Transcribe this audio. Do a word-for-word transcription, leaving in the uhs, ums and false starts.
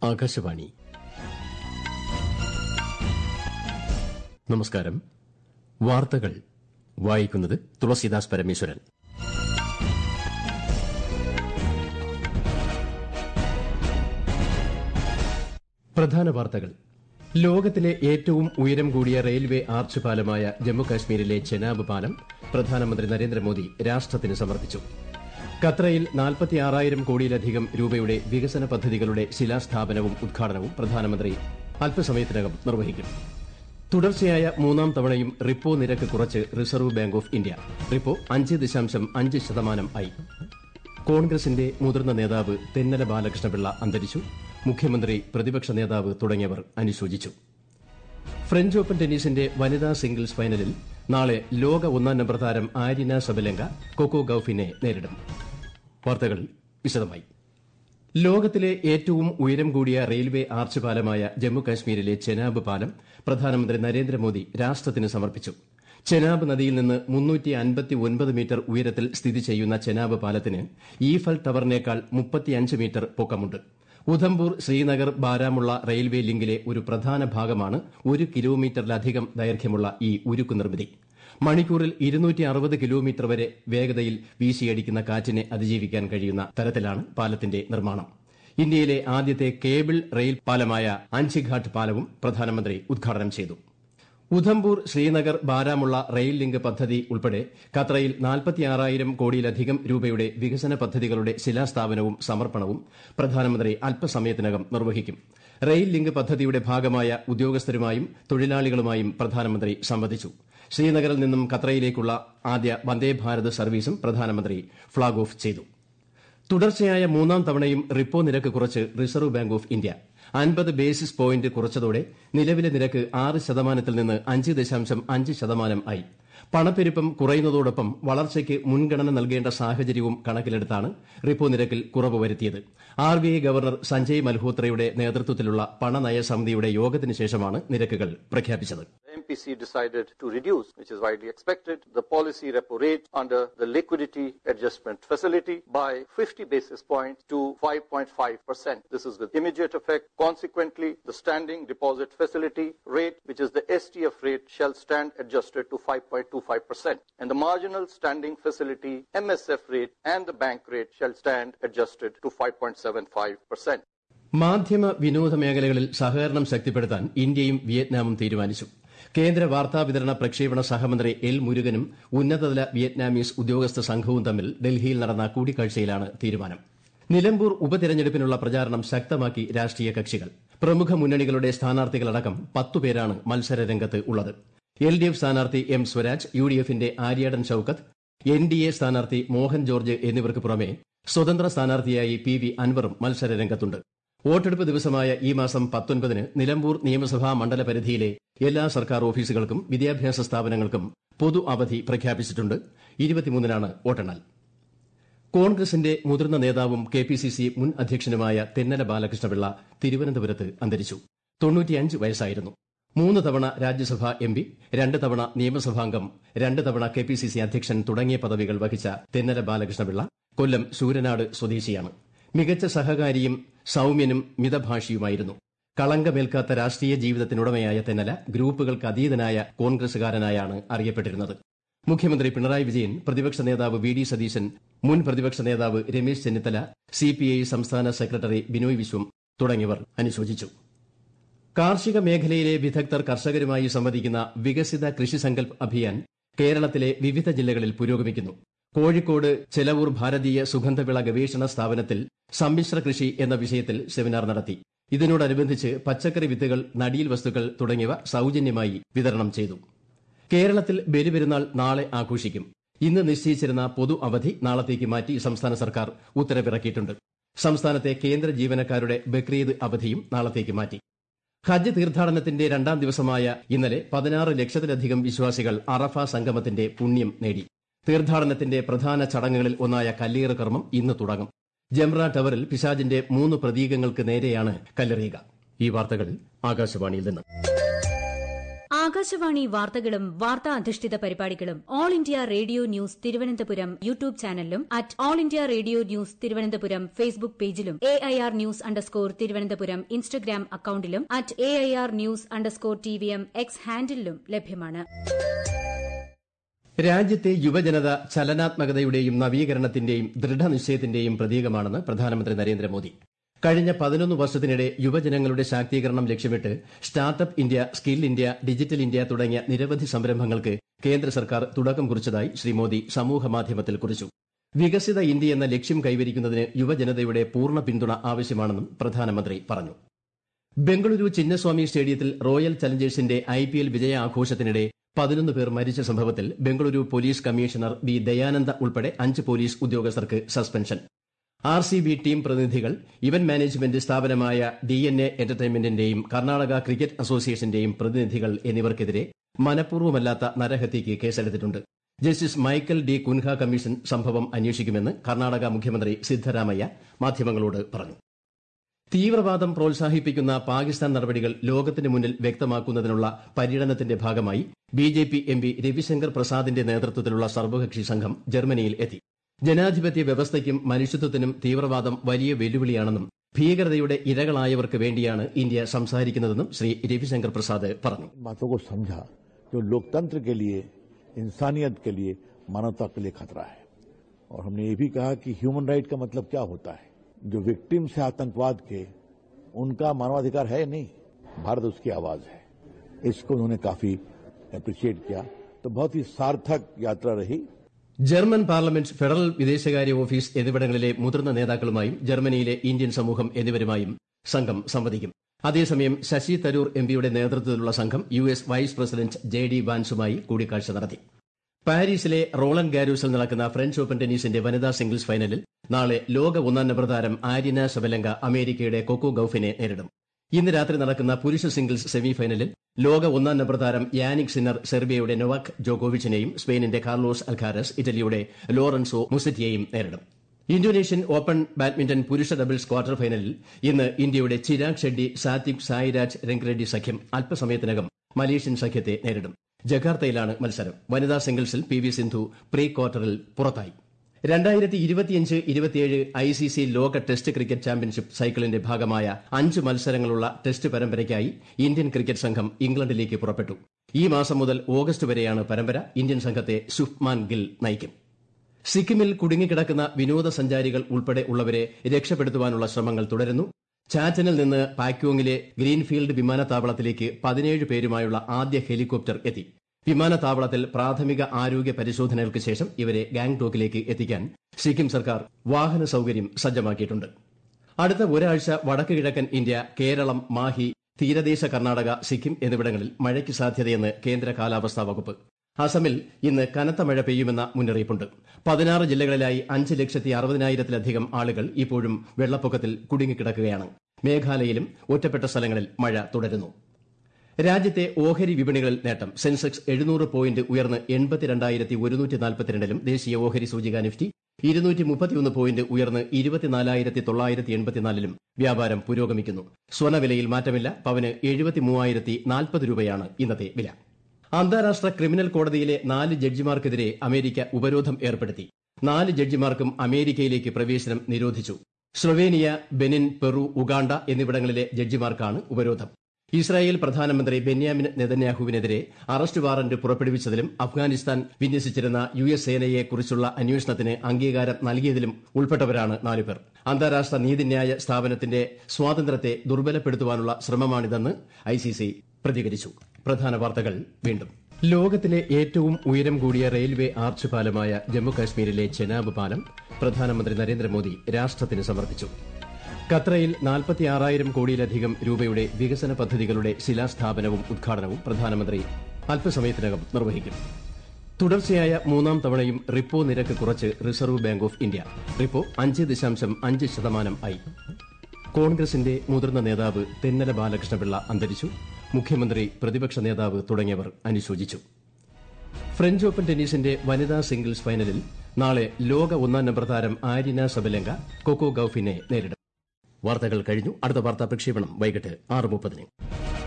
ആകാശവാണി. നമസ്കാരം. വാർത്തകൾ വായിക്കുന്നത് തുളസീദാസ് പരമേശ്വരൻ. പ്രധാന വാർത്തകൾ. ലോകത്തിലെ ഏറ്റവും ഉയരം കൂടിയ റെയിൽവേ ആർച്ച് പാലമായ ജമ്മുകാശ്മീരിലെ ചെനാബ് പാലം പ്രധാനമന്ത്രി നരേന്ദ്രമോദി രാഷ്ട്രത്തിന് സമർപ്പിച്ചു. ഖത്രയിൽ നാൽപ്പത്തിയാറായിരം കോടിയിലധികം രൂപയുടെ വികസന പദ്ധതികളുടെ ശിലാസ്ഥാപനവും ഉദ്ഘാടനവും പ്രധാനമന്ത്രി അല്പസമയത്തിനകം നിർവഹിക്കും. തുടർച്ചയായ മൂന്നാം തവണയും റിപ്പോ നിരക്ക് കുറച്ച് reserve bank of India. Repo അഞ്ച് ദശാംശം അഞ്ച് ശതമാനം ആയി. കോൺഗ്രസിന്റെ മുതിർന്ന നേതാവ് തെന്നല ബാലകൃഷ്ണപിള്ള അന്തരിച്ചു. മുഖ്യമന്ത്രി, പ്രതിപക്ഷ നേതാവ് തുടങ്ങിയവർ അനുശോചിച്ചു. ഫ്രഞ്ച് ഓപ്പൺ ടെന്നീസിന്റെ വനിതാ സിംഗിൾസ് ഫൈനലിൽ നാളെ ലോക ഒന്നാം നമ്പർ താരം ആരിന സബലെങ്ക കൊക്കോ ഗൌഫിനെ നേരിടും. വാർത്തകൾ വിശദമായി. ലോകത്തിലെ ഏറ്റവും ഉയരം കൂടിയ റെയിൽവേ ആർച്ച് പാലമായ ജമ്മുകാശ്മീരിലെ ചെനാബ് പാലം പ്രധാനമന്ത്രി നരേന്ദ്രമോദി രാഷ്ട്രത്തിന് സമർപ്പിച്ചു. ചെനാബ് നദിയിൽ നിന്ന് മുന്നൂറ്റി അൻപത്തി ഒൻപത് മീറ്റർ ഉയരത്തിൽ സ്ഥിതി ചെയ്യുന്ന ചെനാബ് പാലത്തിന് ഈഫൽ ടവറിനേക്കാൾ മുപ്പത്തിയഞ്ച് മീറ്റർ പൊക്കമുണ്ട്. ഉധംപൂർ, ശ്രീനഗർ, ബാരാമുള്ള റെയിൽവേ ലിങ്കിലെ ഒരു പ്രധാന ഭാഗമാണ് ഒരു കിലോമീറ്ററിലധികം ദൈർഘ്യമുള്ള ഈ ഉരുക്കു നിർമ്മിതി. മണിക്കൂറിൽ ഇരുന്നൂറ്റി അറുപത് കിലോമീറ്റർ വരെ വേഗതയിൽ വീശിയടിക്കുന്ന കാറ്റിനെ അതിജീവിക്കാൻ കഴിയുന്ന തരത്തിലാണ് പാലത്തിന്റെ നിർമ്മാണം. ഇന്ത്യയിലെ ആദ്യത്തെ കേബിൾ റെയിൽ പാലമായ അഞ്ചിഘാട്ട് പാലവും പ്രധാനമന്ത്രി ഉദ്ഘാടനം ചെയ്തു. ഉധംപൂർ, ശ്രീനഗർ, ബാരാമുള്ള റെയിൽ ലിങ്ക് പദ്ധതി ഉൾപ്പെടെ ഖത്രയിൽ നാൽപ്പത്തിയാറായിരം കോടിയിലധികം രൂപയുടെ വികസന പദ്ധതികളുടെ ശിലാസ്ഥാപനവും സമർപ്പണവും പ്രധാനമന്ത്രി അല്പസമയത്തിനകം നിർവഹിക്കും. റെയിൽ ലിങ്ക് പദ്ധതിയുടെ ഭാഗമായ ഉദ്യോഗസ്ഥരുമായും തൊഴിലാളികളുമായും പ്രധാനമന്ത്രി സംവദിച്ചു. ശ്രീനഗറിൽ നിന്നും ഖത്രയിലേക്കുള്ള ആദ്യ വന്ദേഭാരത് സർവീസും പ്രധാനമന്ത്രി ഫ്ളാഗ് ഓഫ് ചെയ്തു. തുടർച്ചയായ മൂന്നാം തവണയും റിപ്പോ നിരക്ക് കുറച്ച് റിസർവ് ബാങ്ക് ഓഫ് ഇന്ത്യ. അൻപത് ബേസിസ് പോയിന്റ് കുറച്ചതോടെ നിലവിലെ നിരക്ക് ആറ് ശതമാനത്തിൽ നിന്ന് അഞ്ച് ദശാംശം അഞ്ച് ശതമാനം ആയി. പണപ്പെരുപ്പം കുറയുന്നതോടൊപ്പം വളർച്ചയ്ക്ക് മുൻഗണന നൽകേണ്ട സാഹചര്യവും കണക്കിലെടുത്താണ് റിപ്പോ നിരക്കിൽ കുറവ് വരുത്തിയത്. R B I governor Sanjay മൽഹോത്രയുടെ നേതൃത്വത്തിലുള്ള പണനയ സമിതിയുടെ യോഗത്തിന് ശേഷമാണ് നിരക്കുകൾ പ്രഖ്യാപിച്ചത്. M P C decided to reduce, which is widely expected, the policy repo rate under the liquidity adjustment facility by fifty basis points to five point five percent. This is with immediate effect. Consequently, the standing deposit facility rate, which is the S T F rate, shall stand adjusted to five point two five percent. And the marginal standing facility M S F rate and the bank rate shall stand adjusted to five point seven five percent. മാധ്യമ വിനോദ മേഖലകളിൽ സഹകരണം ശക്തിപ്പെടുത്താൻ ഇന്ത്യയും വിയറ്റ്നാമും തീരുമാനിച്ചു. കേന്ദ്ര വാർത്താവിതരണ പ്രക്ഷേപണ സഹമന്ത്രി എൽ മുരുകനും ഉന്നതതല വിയറ്റ്നാമീസ് ഉദ്യോഗസ്ഥ സംഘവും തമ്മിൽ ഡൽഹിയിൽ നടന്ന കൂടിക്കാഴ്ചയിലാണ് തീരുമാനം. നിലമ്പൂർ ഉപതെരഞ്ഞെടുപ്പിനുള്ള പ്രചാരണം ശക്തമാക്കി രാഷ്ട്രീയ കക്ഷികൾ. പ്രമുഖ മുന്നണികളുടെ സ്ഥാനാർത്ഥികളടക്കം പത്തുപേരാണ് മത്സരരംഗത്ത് ഉള്ളത്. എൽ ഡി എഫ് സ്ഥാനാർത്ഥി എം സ്വരാജ്, യു ഡി എഫിന്റെ Aryadan Shoukath, N D A സ്ഥാനാർത്ഥി മോഹൻ ജോർജ് എന്നിവർക്ക് പുറമെ സ്വതന്ത്ര സ്ഥാനാർത്ഥിയായി പി വി അൻവറും മത്സരരംഗത്തുണ്ട്. വോട്ടെടുപ്പ് ദിവസമായ ഈ മാസം പത്തൊൻപതിന് നിലമ്പൂർ നിയമസഭാ മണ്ഡല പരിധിയിലെ എല്ലാ സർക്കാർ ഓഫീസുകൾക്കും വിദ്യാഭ്യാസ സ്ഥാപനങ്ങൾക്കും പൊതു അവധി പ്രഖ്യാപിച്ചിട്ടുണ്ട്. ഇരുപത്തിമൂന്നിനാണ് വോട്ടെണ്ണൽ. കോൺഗ്രസിന്റെ മുതിർന്ന നേതാവും കെ പി സി സി മുൻ അധ്യക്ഷനുമായ തെന്നല ബാലകൃഷ്ണപിള്ള തിരുവനന്തപുരത്ത് അന്തരിച്ചു. തൊണ്ണൂറ്റിയഞ്ച് വയസ്സായിരുന്നു. മൂന്ന് തവണ രാജ്യസഭാ എം പി, രണ്ട് തവണ നിയമസഭാംഗം, രണ്ട് തവണ കെ പി സി സി അധ്യക്ഷൻ തുടങ്ങിയ പദവികൾ വഹിച്ച തെന്നല ബാലകൃഷ്ണപിള്ള കൊല്ലം ശൂരനാട് സ്വദേശിയാണ്. മികച്ച സഹകാരിയും സൌമ്യനും മിതഭാഷിയുമായിരുന്നു. കളങ്കമേൽക്കാത്ത രാഷ്ട്രീയ ജീവിതത്തിനുടമയായ തെന്നല ഗ്രൂപ്പുകൾക്ക് അതീതനായ കോൺഗ്രസുകാരനായാണ് അറിയപ്പെട്ടിരുന്നത്. മുഖ്യമന്ത്രി പിണറായി വിജയൻ, പ്രതിപക്ഷ നേതാവ് വി ഡി സതീശൻ, മുൻ പ്രതിപക്ഷ നേതാവ് Ramesh Chennithala, C P I സംസ്ഥാന സെക്രട്ടറി ബിനോയ് വിശ്വം തുടങ്ങിയവർ അനുശോചിച്ചു. കാർഷിക മേഖലയിലെ വിദഗ്ധർ കർഷകരുമായി സംവദിക്കുന്ന വികസിത കൃഷി സങ്കൽപ് അഭിയാൻ കേരളത്തിലെ വിവിധ ജില്ലകളിൽ പുരോഗമിക്കുന്നു. കോഴിക്കോട് ചെലവൂർ ഭാരതീയ സുഗന്ധവിള ഗവേഷണ സ്ഥാപനത്തിൽ സമ്മിശ്ര കൃഷി എന്ന വിഷയത്തിൽ സെമിനാർ നടത്തി. ഇതിനോടനുബന്ധിച്ച് പച്ചക്കറി വിത്തുകൾ, നടീൽ വസ്തുക്കൾ തുടങ്ങിയവ സൌജന്യമായി വിതരണം ചെയ്തു. കേരളത്തിൽ ബലിപെരുന്നാൾ നാളെ ആഘോഷിക്കും. ഇന്ന് നിശ്ചയിച്ചിരുന്ന പൊതു അവധി നാളത്തേക്ക് മാറ്റി സംസ്ഥാന സർക്കാർ ഉത്തരവിറക്കിയിട്ടുണ്ട്. സംസ്ഥാനത്തെ കേന്ദ്ര ജീവനക്കാരുടെ ബക്രീദ് അവധിയും നാളത്തേക്ക് മാറ്റി. ഹജ്ജ് തീർത്ഥാടനത്തിന്റെ രണ്ടാം ദിവസമായ ഇന്നലെ പതിനാറ് ലക്ഷത്തിലധികം വിശ്വാസികൾ അറഫ സംഗമത്തിന്റെ പുണ്യം നേടി. തീർത്ഥാടനത്തിന്റെ പ്രധാന ചടങ്ങുകളിൽ ഒന്നായ കല്ലേറ് കർമ്മം ഇന്ന് തുടങ്ങും. ജംറ ടവറിൽ പിശാചിന്റെ മൂന്ന് പ്രതീകങ്ങൾക്ക് നേരെയാണ് കല്ലെറിയുക. ഈ വാർത്തകൾ ആകാശവാണിയിൽ നിന്ന്. ആകാശവാണി വാർത്തകളും വാർത്താ അധിഷ്ഠിത പരിപാടികളും All India Radio News Thiruvananthapuram YouTube ചാനലിലും at All India Radio News Thiruvananthapuram Facebook പേജിലും A I R news underscore Thiruvananthapuram Instagram അക്കൌണ്ടിലും at A I R news underscore T V M X ഹാൻഡിലും ലഭ്യമാണ്. രാജ്യത്തെ യുവജനത ചലനാത്മകതയുടെയും നവീകരണത്തിന്റെയും ദൃഢനിശ്ചയത്തിന്റെയും പ്രതീകമാണെന്ന് പ്രധാനമന്ത്രി നരേന്ദ്രമോദി. കഴിഞ്ഞ പതിനൊന്ന് വർഷത്തിനിടെ യുവജനങ്ങളുടെ ശാക്തീകരണം ലക്ഷ്യമിട്ട് startup India, skill India, digital India തുടങ്ങിയ നിരവധി സംരംഭങ്ങൾക്ക് കേന്ദ്ര സർക്കാർ തുടക്കം കുറിച്ചതായി ശ്രീ മോദി സമൂഹമാധ്യമത്തിൽ കുറിച്ചു. വികസിത ഇന്ത്യ എന്ന ലക്ഷ്യം കൈവരിക്കുന്നതിന് യുവജനതയുടെ പൂർണ്ണ പിന്തുണ ആവശ്യമാണെന്നും പ്രധാനമന്ത്രി പറഞ്ഞു. ബംഗളൂരു ചിന്നസ്വാമി സ്റ്റേഡിയത്തിൽ റോയൽ ചലഞ്ചേഴ്സിന്റെ ഐ പി എൽ വിജയാഘോഷത്തിനിടെ പതിനൊന്ന് പേർ മരിച്ച സംഭവത്തിൽ Bengaluru police commissioner V Dayananda ഉൾപ്പെടെ അഞ്ച് പോലീസ് ഉദ്യോഗസ്ഥർക്ക് suspension. R C B team പ്രതിനിധികൾ ഇവന്റ് മാനേജ്മെന്റ് സ്ഥാപനമായ ഡി എൻ എ എന്റർടൈൻമെന്റിന്റെയും കർണാടക ക്രിക്കറ്റ് അസോസിയേഷന്റെയും പ്രതിനിധികൾ എന്നിവർക്കെതിരെ മനഃപൂർവ്വമല്ലാത്ത നരഹത്യയ്ക്ക് കേസെടുത്തിട്ടുണ്ട്. Justice Michael D Cunha commission സംഭവം അന്വേഷിക്കുമെന്ന് കർണാടക മുഖ്യമന്ത്രി സിദ്ധരാമയ്യ മാധ്യമങ്ങളോട് പറഞ്ഞു. തീവ്രവാദം പ്രോത്സാഹിപ്പിക്കുന്ന പാകിസ്ഥാൻ നടപടികൾ ലോകത്തിന് മുന്നിൽ വ്യക്തമാക്കുന്നതിനുള്ള പര്യടനത്തിന്റെ ഭാഗമായി B J P M P Ravishankar പ്രസാദിന്റെ നേതൃത്വത്തിലുള്ള സർവകക്ഷി സംഘം ജർമ്മനിയിൽ എത്തി. ജനാധിപത്യ വ്യവസ്ഥയ്ക്കും മനുഷ്യത്വത്തിനും തീവ്രവാദം വലിയ വെല്ലുവിളിയാണെന്നും ഭീകരതയുടെ ഇരകളായവർക്ക് വേണ്ടിയാണ് ഇന്ത്യ സംസാരിക്കുന്നതെന്നും ശ്രീ രവിശങ്കർ പ്രസാദ് പറഞ്ഞു. लोकतंत्र के लिए, इंसानियत के लिए, मानवता के लिए खतरा है. और हमने ये भी कहा कि ह्यूमन राइट का मतलब क्या होता है. जो विक्टिम्स है आतंकवाद के, उनका मानवाधिकार है नहीं, भारत उसकी आवाज है. इसको उन्होंने काफी अप्रिशिएट किया. तो बहुत ही सार्थक यात्रा रही. ജർമ്മൻ പാർലമെന്റ്, ഫെഡറൽ വിദേശകാര്യ ഓഫീസ് എന്നിവിടങ്ങളിലെ മുതിർന്ന നേതാക്കളുമായും ജർമ്മനിയിലെ ഇന്ത്യൻ സമൂഹം എന്നിവരുമായും സംഘം സംവദിക്കും. അതേസമയം ശശി തരൂർ എംപിയുടെ നേതൃത്വത്തിലുള്ള സംഘം U S vice president J D വാൻസുമായി കൂടിക്കാഴ്ച നടത്തി. പാരീസിലെ റോളൻ ഗാരൂസിൽ നടക്കുന്ന ഫ്രഞ്ച് ഓപ്പൺ ടെന്നീസിന്റെ വനിതാ സിംഗിൾസ് ഫൈനലിൽ നാളെ ലോക ഒന്നാം നമ്പർ താരം ആര്യന ശബലങ്ക അമേരിക്കയുടെ കൊക്കോ ഗൌഫിനെ നേരിടും. ഇന്ന് രാത്രി നടക്കുന്ന പുരുഷ സിംഗിൾസ് സെമിഫൈനലിൽ ലോക ഒന്നാം നമ്പർ താരം യാനിക് സിന്നർ സെർബിയയുടെ നൊവാക് ജോക്കോവിച്ചിനെയും സ്പെയിനിന്റെ കാർലോസ് അൽക്കാരസ് ഇറ്റലിയുടെ ലോറൻസോ മുസറ്റിയെയും നേരിടും. ഇന്തോനേഷ്യൻ ഓപ്പൺ ബാഡ്മിന്റൺ പുരുഷ ഡബിൾസ് ക്വാർട്ടർ ഫൈനലിൽ ഇന്ന് ഇന്ത്യയുടെ ചിരാഗ് ഷെഡ്ഡി, സാത്വിക് സായിരാജ് രംഗറെഡ്ഡി സഖ്യം അല്പസമയത്തിനകം മലേഷ്യൻ സഖ്യത്തെ നേരിടും. ജക്കാർത്തയിലാണ് മത്സരം. വനിതാ സിംഗിൾസിൽ പി വി സിന്ധു പ്രീ ക്വാർട്ടറിൽ പുറത്തായി. രണ്ടായിരത്തി ഇരുപത്തിയഞ്ച് ഇരുപത്തിയേഴ് ഐ സി സി ലോക ടെസ്റ്റ് ക്രിക്കറ്റ് ചാമ്പ്യൻഷിപ്പ് സൈക്കിളിന്റെ ഭാഗമായ അഞ്ച് മത്സരങ്ങളുള്ള ടെസ്റ്റ് പരമ്പരയ്ക്കായി ഇന്ത്യൻ ക്രിക്കറ്റ് സംഘം ഇംഗ്ലണ്ടിലേക്ക് പുറപ്പെട്ടു. ഈ മാസം മുതൽ ഓഗസ്റ്റ് വരെയാണ് പരമ്പര. ഇന്ത്യൻ സംഘത്തെ ശുഭ്മാൻ ഗിൽ നയിക്കും. സിക്കിമിൽ കുടുങ്ങിക്കിടക്കുന്ന വിനോദസഞ്ചാരികൾ ഉൾപ്പെടെ ഉള്ളവരെ രക്ഷപ്പെടുത്തുവാനുള്ള ശ്രമങ്ങൾ തുടരുന്നു. ചാറ്റനിൽ നിന്ന് പാക്യോങ്ങിലെ ഗ്രീൻഫീൽഡ് വിമാനത്താവളത്തിലേക്ക് പതിനേഴ് പേരുമായുള്ള ആദ്യ ഹെലികോപ്റ്റർ എത്തി. വിമാനത്താവളത്തിൽ പ്രാഥമിക ആരോഗ്യ പരിശോധനകൾക്ക് ശേഷം ഇവരെ ഗാംഗ്ടോക്കിലേക്ക് എത്തിക്കാൻ സിക്കിം സർക്കാർ വാഹന സൌകര്യം സജ്ജമാക്കിയിട്ടുണ്ട്. അടുത്ത ഒരാഴ്ച വടക്ക് കിഴക്കൻ ഇന്ത്യ, കേരളം, മാഹി, തീരദേശ കർണാടക, സിക്കിം എന്നിവിടങ്ങളിൽ മഴയ്ക്ക് സാധ്യതയെന്ന് കേന്ദ്ര കാലാവസ്ഥാ വകുപ്പ്. അസമിൽ ഇന്ന് കനത്ത മഴ പെയ്യുമെന്ന മുന്നറിയിപ്പുണ്ട്. പതിനാറ് ജില്ലകളിലായി അഞ്ച് ലക്ഷത്തി അറുപതിനായിരത്തിലധികം ആളുകൾ ഇപ്പോഴും വെള്ളപ്പൊക്കത്തിൽ കുടുങ്ങിക്കിടക്കുകയാണ്. മേഘാലയയിലും ഒറ്റപ്പെട്ട സ്ഥലങ്ങളിൽ മഴ തുടരുന്നു. രാജ്യത്തെ ഓഹരി വിപണികളിൽ നേട്ടം. സെൻസെക്സ് എഴുന്നൂറ് പോയിന്റ് ഉയർന്ന് എൺപത്തിരണ്ടായിരത്തി ഒരുന്നൂറ്റി നാൽപ്പത്തിരണ്ടിലും ദേശീയ ഓഹരി സൂചിക നിഫ്റ്റി ഇരുന്നൂറ്റി മുപ്പത്തിയൊന്ന് പോയിന്റ് ഉയർന്ന് ഇരുപത്തിനാലായിരത്തി തൊള്ളായിരത്തി എൺപത്തിനാലിലും വ്യാപാരം പുരോഗമിക്കുന്നു. സ്വർണ്ണവിലയിൽ മാറ്റമില്ല. പവന് എഴുപത്തി മൂവായിരത്തി നാൽപ്പത് രൂപയാണ് ഇന്നത്തെ വില. അന്താരാഷ്ട്ര ക്രിമിനൽ കോടതിയിലെ നാല് ജഡ്ജിമാർക്കെതിരെ അമേരിക്ക ഉപരോധം ഏർപ്പെടുത്തി. നാല് ജഡ്ജിമാർക്കും അമേരിക്കയിലേക്ക് പ്രവേശനം നിരോധിച്ചു. സ്ലൊവേനിയ, ബെനിൻ, പെറു, ഉഗാണ്ട എന്നിവിടങ്ങളിലെ ജഡ്ജിമാർക്കാണ് ഉപരോധം. ഇസ്രായേൽ പ്രധാനമന്ത്രി ബെന്യാമിൻ നെതന്യാഹുവിനെതിരെ അറസ്റ്റ് വാറന്റ് പുറപ്പെടുവിച്ചതിലും അഫ്ഗാനിസ്ഥാൻ വിന്യസിച്ചിരുന്ന യു എസ് സേനയെക്കുറിച്ചുള്ള അന്വേഷണത്തിന് അംഗീകാരം നൽകിയതിലും ഉൾപ്പെട്ടവരാണ് നാലുപേർ. അന്താരാഷ്ട്ര നീതിന്യായ സ്ഥാപനത്തിന്റെ സ്വാതന്ത്ര്യത്തെ ദുർബലപ്പെടുത്തുവാനുള്ള ശ്രമമാണിതെന്ന് ഐ സി സി പ്രതികരിച്ചു. പ്രധാന വാർത്തകൾ വീണ്ടും. ലോകത്തിലെ ഏറ്റവും ഉയരം കൂടിയ റെയിൽവേ ആർച്ച് പാലമായ ജമ്മുകാശ്മീരിലെ ചെനാബ് പാലം പ്രധാനമന്ത്രി നരേന്ദ്രമോദി രാഷ്ട്രത്തിന് സമർപ്പിച്ചു. ഖത്രയിൽ നാൽപ്പത്തിയാറായിരം കോടിയിലധികം രൂപയുടെ വികസന പദ്ധതികളുടെ ശിലാസ്ഥാപനവും ഉദ്ഘാടനവും പ്രധാനമന്ത്രി അല്പസമയത്തിനകം നിർവഹിക്കും. തുടർച്ചയായ മൂന്നാം തവണയും റിപ്പോ നിരക്ക് കുറച്ച് reserve bank of India. Repo അഞ്ച് ദശാംശം അഞ്ച് ശതമാനം ആയി. കോൺഗ്രസിന്റെ മുതിർന്ന നേതാവ് തെന്നല ബാലകൃഷ്ണപിള്ള അന്തരിച്ചു. മുഖ്യമന്ത്രി, പ്രതിപക്ഷ നേതാവ് തുടങ്ങിയവർ അനുശോചിച്ചു. ഫ്രഞ്ച് ഓപ്പൺ ടെന്നീസിന്റെ വനിതാ സിംഗിൾസ് ഫൈനലിൽ നാളെ ലോക ഒന്നാം നമ്പർ താരം ആര്യന ശബലങ്ക കൊക്കോ ഗൌഫിനെ നേരിടും. വാർത്തകൾ കഴിഞ്ഞു. അടുത്ത വാർത്താ പ്രക്ഷേപണം വൈകിട്ട് ആറ് മുപ്പതിന്.